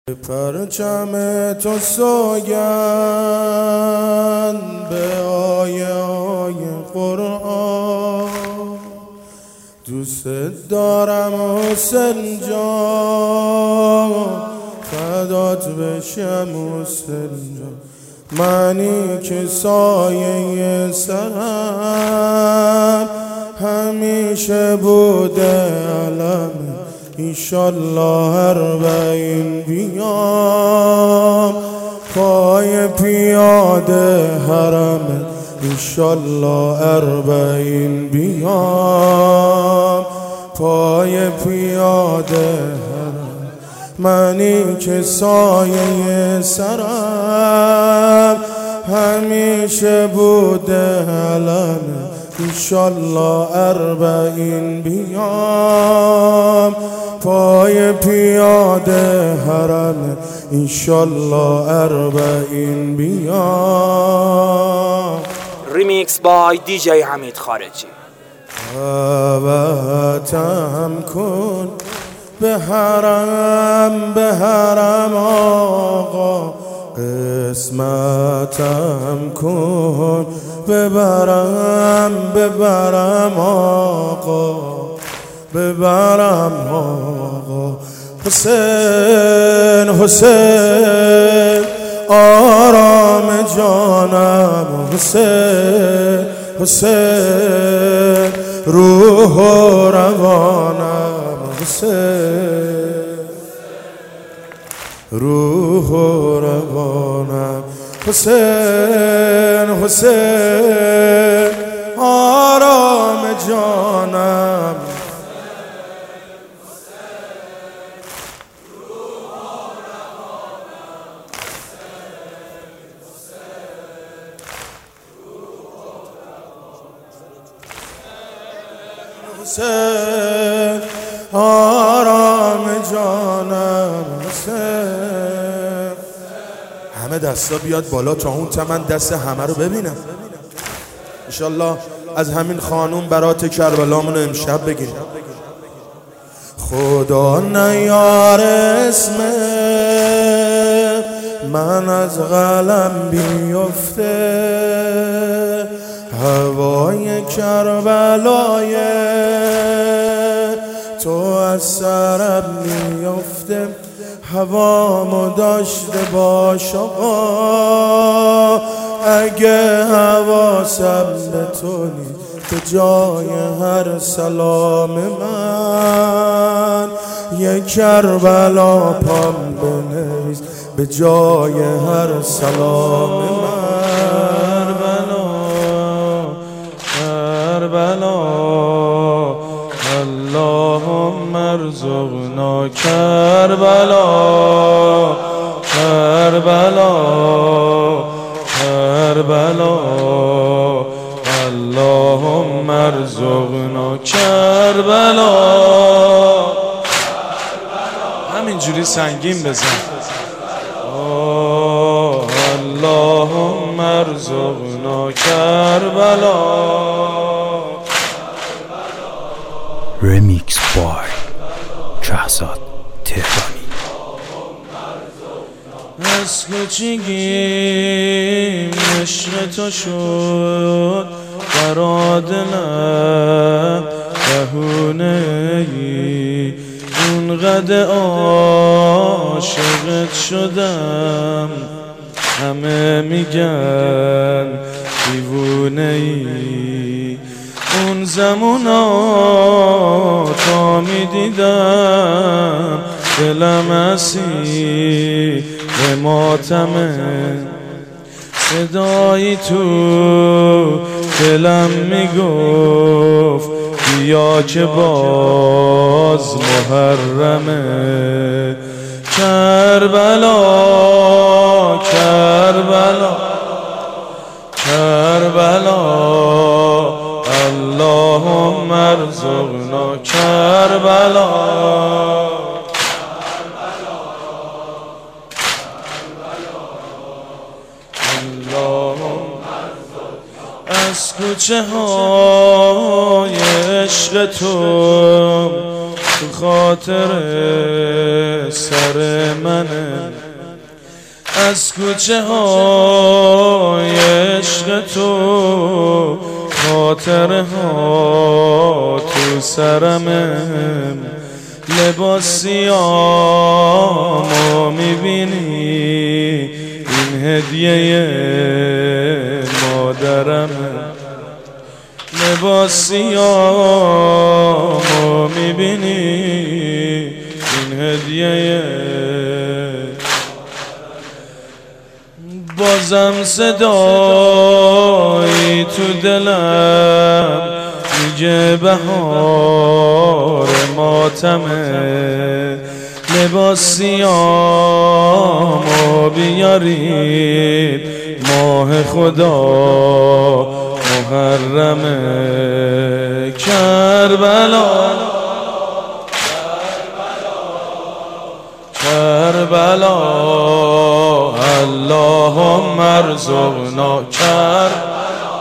پرچم تو سوگند به آیه های قرآن، دوست دارم حسین جان، فدات بشم حسین جان. منی که سایه سرم همیشه بوده علم، ایشالله اربعین بیام پای پیاده حرم، ایشالله اربعین بیام پای پیاده حرم. منی که سایه سرم همیشه بوده علم، ایشالله اربعین بیام پای پیاده حرم، ایشالله اربعین بیام. ریمیکس بای دیجی حمید خارجی. دعوتم کن به حرم، به حرم آقا، قسمتم کن ببرم، ببرم آقا، ببرم آقا. حسین حسین آرام جانم، حسین حسین روح و روانم، حسین روح و روانم. حسین حسین آرام جانم، حسین آرام جانم، حسین. همه دستا بیاد بالا تا اون تمن دست همه رو ببینم. انشالله از همین خانوم برات کربلامونو امشب بگیریم. خدا نیار اسم من از قلم بیفته، هوای کربلای تو از سرم میفته. هوامو داشته باش آقا، اگه حواسم به تو نیست، به جای هر سلام من یک کربلا پام بنویس، به جای هر سلام من. کربلا اللهم ارزقنا کربلا، کربلا کربلا اللهم ارزقنا کربلا. همینجوری سنگین بزن. اللهم ارزقنا کربلا. ریمیکس بای شهزاد تهرانی. از کوچگیم عشق تو شد برا دلم بهونه ای، اونقدر عاشقت شدم همه میگن دیوونه ای. اون زمونا تا میدیدم دلم اسیر به ماتمه، صدایی تو دلم میگفت بیا که باز محرمه. کربلا کربلا کربلا اللهم ارزقنا کربلا. از کوچه های عشق تو خاطر سر منه، از کوچه های عشق تو خاطره ها تو سرمه لباس سیامو میبینی این هدیه مادرمه لباس سیامو میبینی این هدیه بازم صدایی تو دلم میگه بهار ماتمه لباس سیامو بیارید ماه خدا محرمه کربلا کربلا اللهم ارزقنا کربلا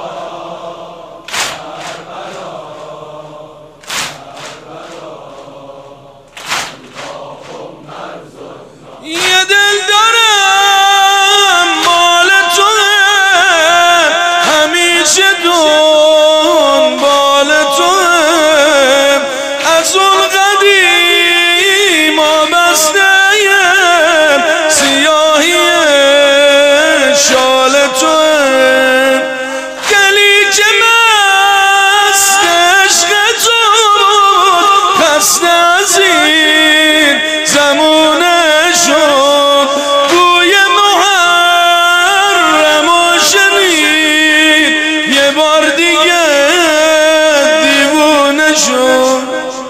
یه دل دارم مال توه همیشه دنبال توه از اون قدیم آبسته سیاهی شال توه گلی که مست عشق تو خسته از این زمونه شد بوی محرم و شنید یه بار دیگه دیوونه شد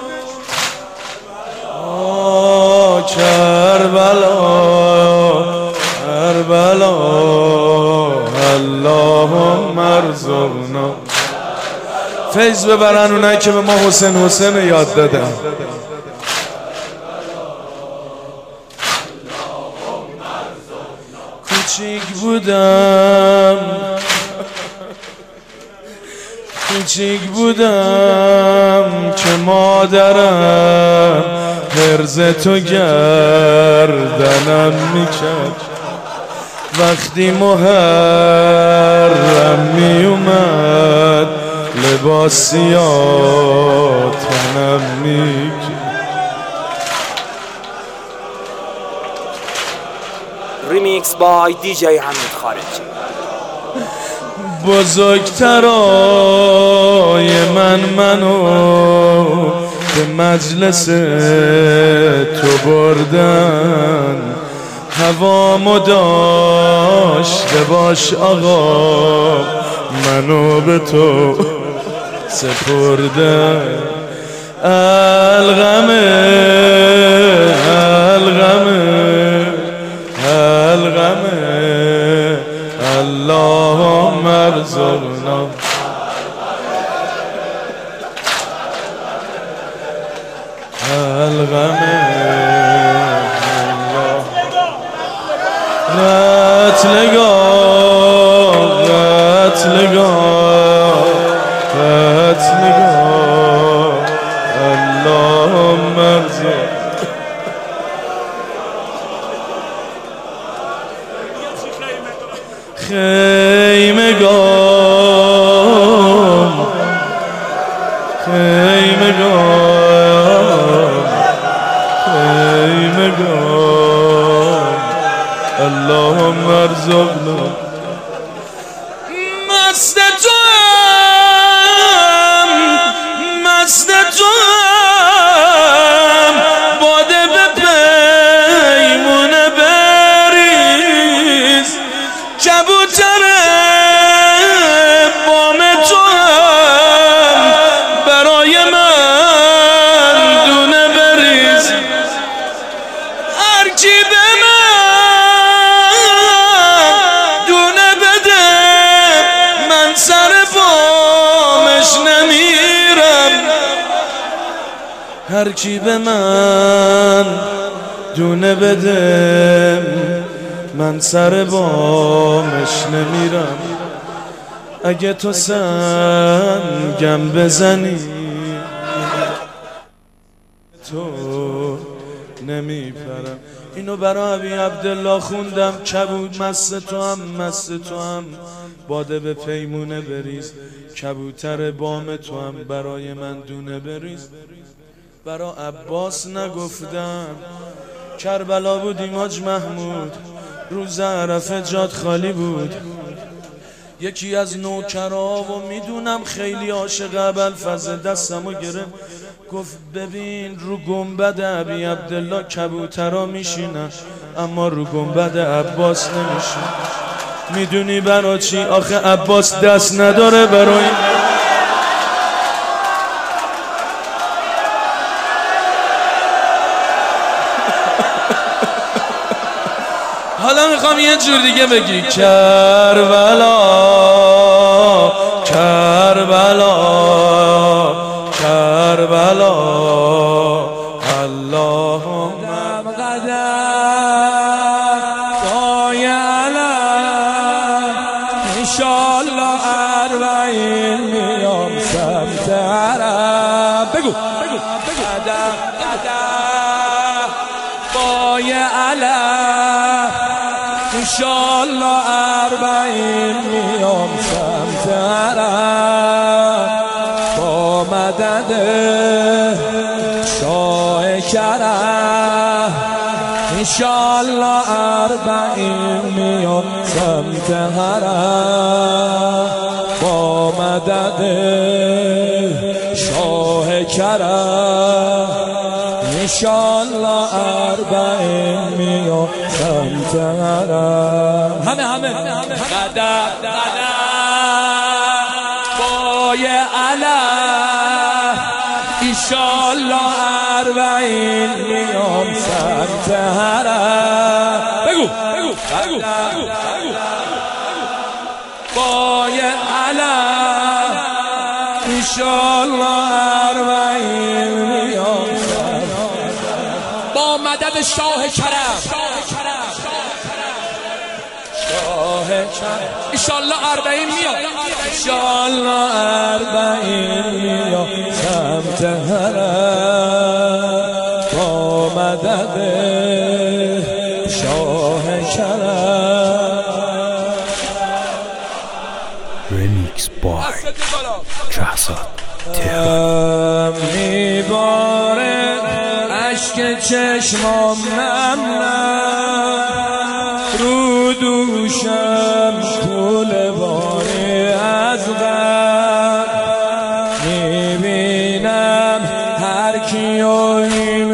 کربلا کربلا اللهم ارزقنا فیض ببرن اونایی که به ما حسین یاد دادن کوچیک بودم که مادرم هرز تو گردنم میکرد وقتی محرم میومد لباس سیاه تنم میکرد ریمیکس بای دیجی حمید خارجی بزرگترای منو به مجلس تو بردن هوامو داشته باش آقا منو به تو سپردن الغمه اللهم ارزقنا الغمه قتلگاه اللهم ارزقنا خیمگان اللهم ارزقنا مست توام باده به پیمونه بریز کبوتر بام توام برای من دونه بریز هر کی به من دونه بده من سر بامش نمیرم هر کی به من دونه بده من سر بامش نمیرم اگه تو سنگم بزنی تو نمیپرم اینو برا ابی عبدالله خوندم. کبود مست تو هم باده به پیمونه بریز، کبوتر بام تو هم برای من دونه بریز. برا عباس نگفتم کربلا بودیم حاج محمود، روز عرفه جاد خالی بود. یکی از نوکرها و میدونم خیلی عاشق ابوالفضل دستمو گرفت، گفت ببین رو گنبد ابی عبدالله کبوترها میشینن اما رو گنبد عباس نمیشین. میدونی برا چی؟ آخه عباس دست نداره برای حالا میخوام یه جور دیگه بگی کربلا کربلا کربلا اللهم پای علم انشالله اربعین میام سمت حرم. بگو پای علم انشالله اربعین میام سمت حرم، با مدد شاه کرم انشالله اربعین میام سمت حرم، با مدد شاه کرم انشالله اربعین میام سمت حرم. همه قدم پای علم انشالله اربعین میام سمت حرم. بگو پای علم انشالله اربعین میام با مدد شاه کرم انشالله اربعین میام انشالله اربعین میام سمت حرم، با مدد شاه کرم. Remix by جهزاد تهرانی. میباره عشق چشمام نم رو دوشم پول باری از غم، میبینم هر کیو این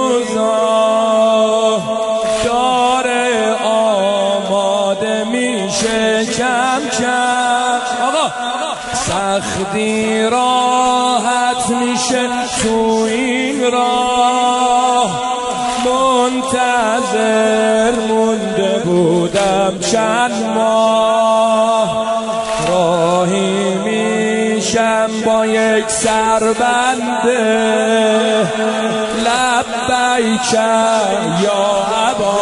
روزا داره آماده میشه کم کم. آقا سختی راحت میشه تو این راه، منتظر مونده بودم چند ماه، راهی میشم با یک سربنده لبیک یا ابا،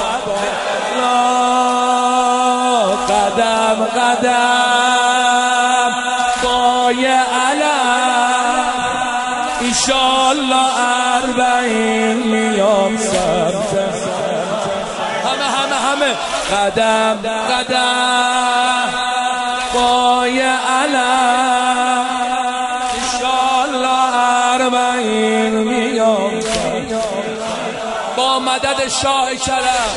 قدم پای علم انشالله اربعین میام سمت همه قدم پای علم انشالله اربعین میام با مدد شاه کرم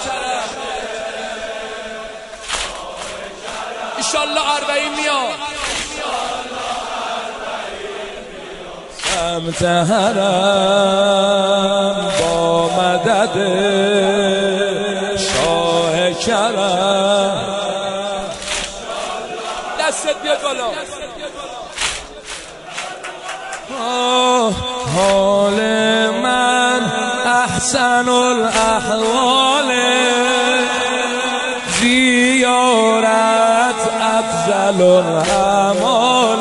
انشالله اربعین میام سمت حرم، با مدد شاه کرم. دستت بیاد بالا. حال من احسن الاحوال، زیارت افضل الاعمال،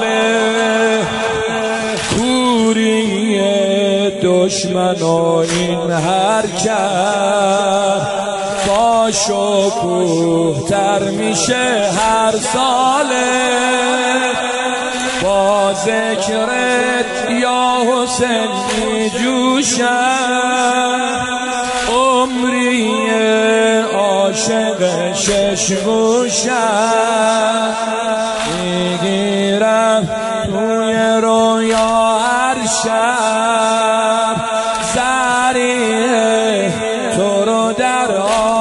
کوری دشمن و این حرکت با شکوه تر میشه هر ساله، با ذکرت یا حسین می جوشم، عمری عاشق شش گوشم میگیرم توی رویا هر شب سریع تو رو در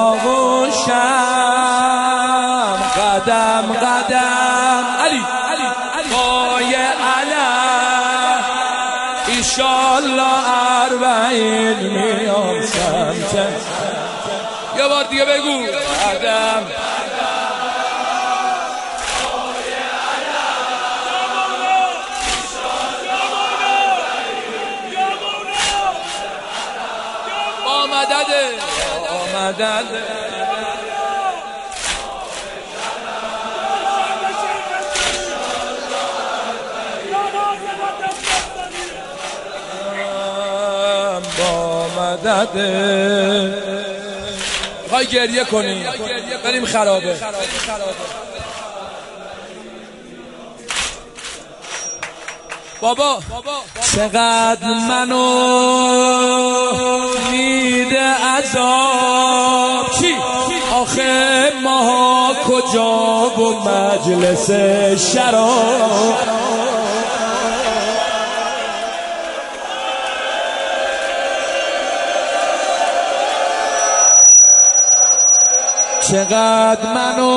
آغوشم قدم قدم علی پای علم ایشالله 40 میام سمت یه بار دیگه بگو قدم با مدده خواهی گریه کنی بریم خرابه بابا چقدر منو میده عذاب چی؟ آخه ما کجا و مجلس شراب چقدر منو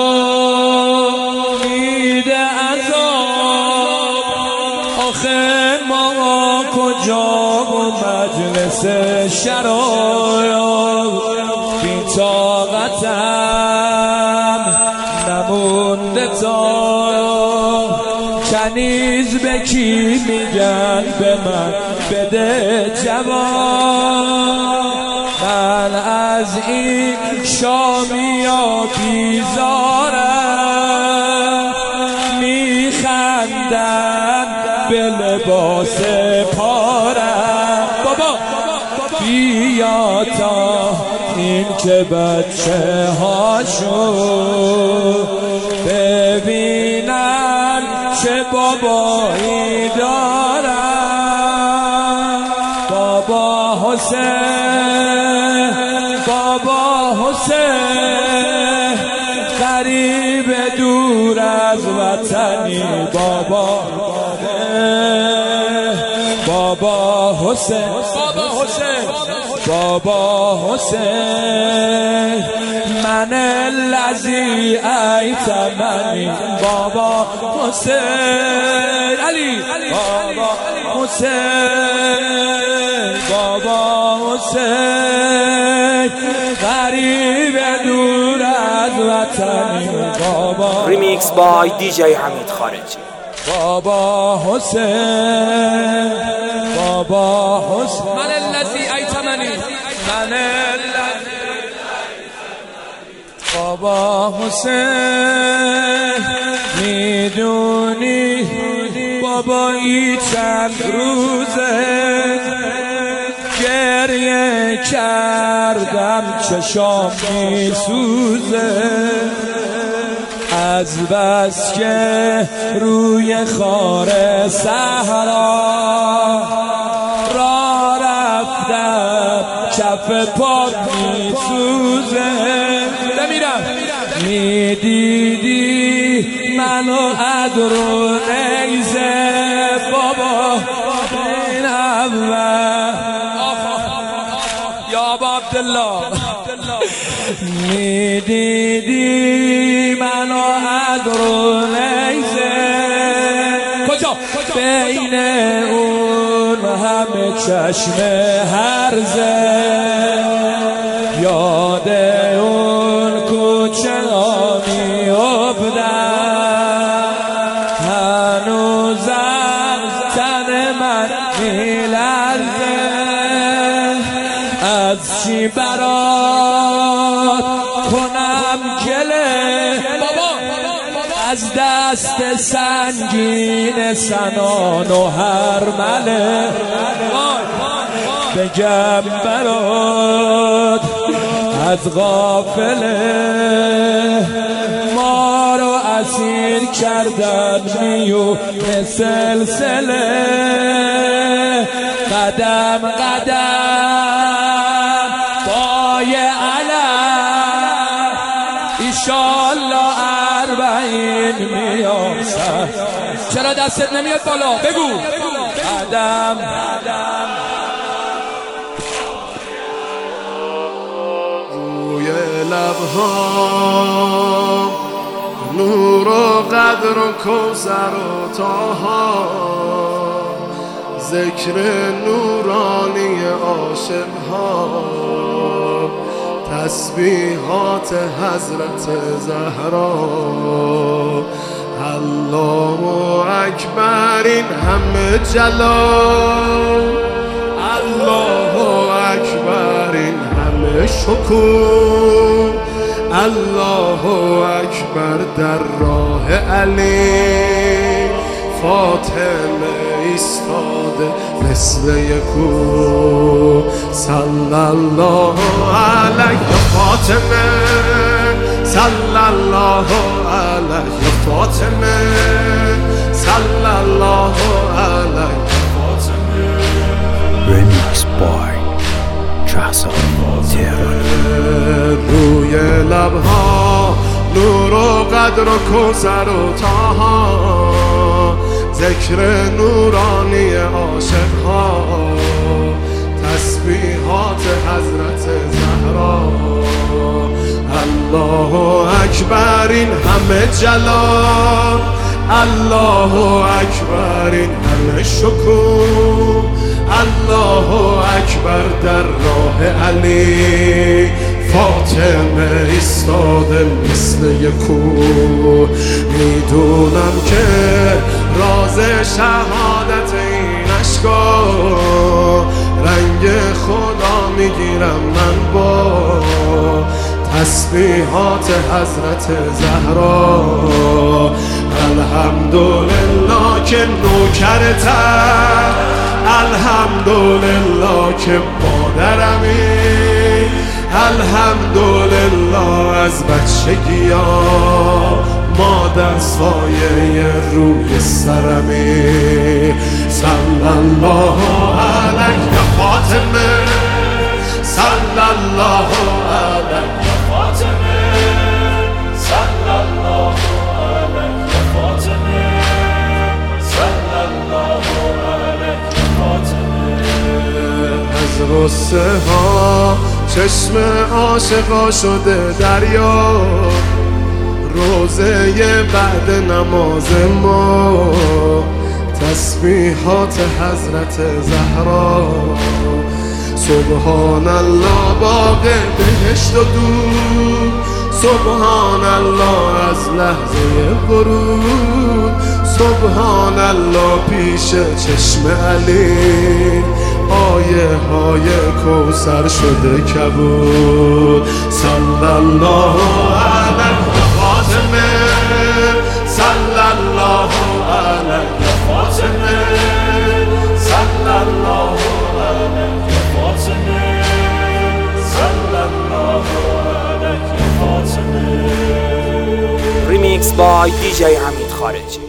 میده عذاب آخه ما کجا و مجلس شراب بی طاقتم نمونده تا کنیز به کی میگن به من بده جواب من از این شامیا بیزارم میخندن به لباس پارم بابا بیا تا این که بچه هاشو ببینن چه بابایی دارن بابا حسین غریب دور از وطنی بابا حسین من الذی ایتمنی بابا حسین علی بابا حسین غریب دور از وطنی بابا ریمیکس بای دیجی حمید خارجی بابا حسین من الذی ایتمنی بابا حسین میدونی بابا ای چند روزه گریه کردم چشام میسوزه از بس که روی خار صحرا را رفتم کف پا میسوزه بمیرم میدیدی منو از رو نیزه بابا این اول یا ابا عبدالله میدیدی منو از رو نیزه کجا بین اون همه چشم هرزه یاد اون کوچه ها میافتم هنوزم تن من میلرزه از چی برات کنم گله از دست سنگین سنان و هرمله بگم برات از غافله ما رو اسیر کردن میو سلسله قدم قدم پای علم انشالله 40 میاسد. چرا دستت نمیاد بالا؟ بگو قدم روی لبها نور و قدر و کوثر و طاها، ذکر نورانی عاشقها، تسبیحات حضرت زهرا. الله اکبر این همه جلال، الله اکبر این همه شکوه، الله اکبر در راه علی. فاطمه ایستاده مثل یکو، صلی الله علیه فاطمه، صلی الله علیه فاطمه، صلی الله علیه فاطمه. Remix by جهزاد تهرانی. روی لبها نور و قدر و کوثر و طاها، ذکر نورانی عاشقها، تسبیحات حضرت زهرا. الله اکبر این همه جلال، الله اکبر این همه شکوه، الله اکبر در راه علی. فاطمه ایستاده مثل یکو، میدونم که راز شهادت این اشکا، رنگ خدا میگیرم من با تسبیحات حضرت زهرا. الحمدلله که نوکرتم، الحمدلله که مادرمی، الحمدلله از بچگیا مادر سایه روی سرمی. صلی الله علیه فاطمه، صلی الله علیه فاطمه، صلی الله علیه فاطمه، صلی الله علیه فاطمه. از غصه ها چشم عاشقا شده دریا، روزه بعد نماز ما تسبیحات حضرت زهرا. سبحان الله باغ بهشت و دور، سبحان الله از لحظه ورود، سبحان الله پیش چشم علی، آیه های کوثر شده کبود. صلی الله علیه فاطمه، صلی الله علیه فاطمه، صلی الله علیه فاطمه، صلی الله علیه فاطمه. ریمیکس بای دیجی حمید خارجی.